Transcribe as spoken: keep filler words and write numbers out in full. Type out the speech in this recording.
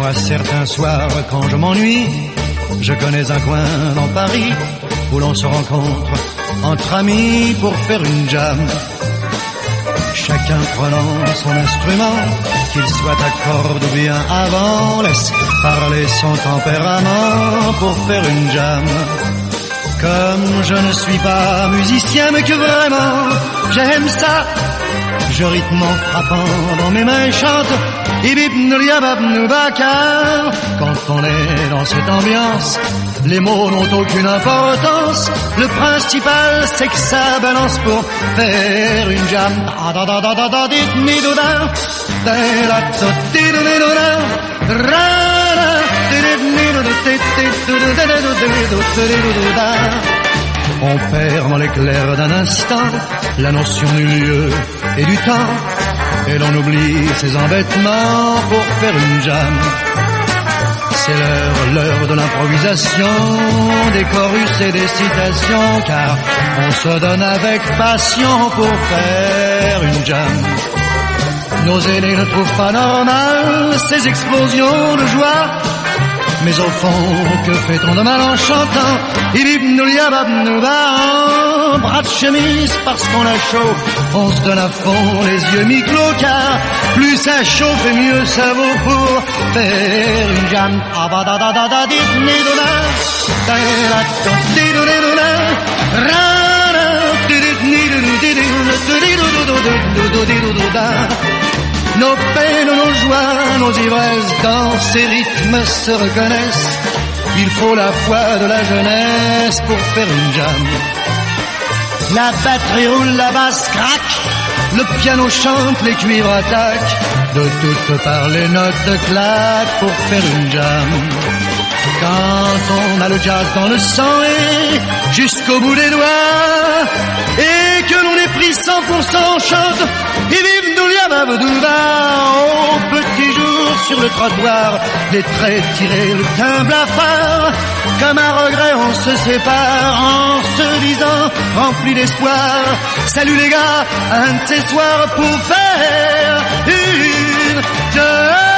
Moi, certains soirs, quand je m'ennuie, je connais un coin dans Paris où l'on se rencontre entre amis pour faire une jam. Chacun prenant son instrument, qu'il soit à cordes ou bien à vent, laisse parler son tempérament pour faire une jam. Comme je ne suis pas musicien, mais que vraiment j'aime ça, je rythme en frappant dans mes mains et chante Ibibnouliababnoubaka. Quand on est dans cette ambiance, les mots n'ont aucune importance. Le principal, c'est que ça balance pour faire une jam. On perd dans l'éclair d'un instant la notion du lieu et du temps, et l'on oublie ses embêtements pour faire une jam. C'est l'heure, l'heure de l'improvisation, des chorus et des citations, car on se donne avec passion pour faire une jam. Nos aînés ne trouvent pas normal ces explosions de joie, mais au fond, que fait-on de mal en chantant Ibibnouliababnouba en bras de chemise parce qu'on a chaud. On se donne à fond, les yeux mi-clos, car plus ça chauffe et mieux ça vaut pour faire une jam. Nos peines, nos joies, nos ivresses, dans ces rythmes se reconnaissent. Il faut la foi de la jeunesse pour faire une jam. La batterie roule, la basse craque, le piano chante, les cuivres attaquent. De toutes parts les notes claquent pour faire une jam. Quand on a le jazz dans le sang et jusqu'au bout des doigts, et que l'on est pris cent pour cent, chante et vive Nouliababdouba. Au petit jour sur le trottoir, les traits tirés, le teint blafard, comme un regret on se sépare en se disant rempli d'espoir, salut les gars, un de ces soirs pour faire une jam.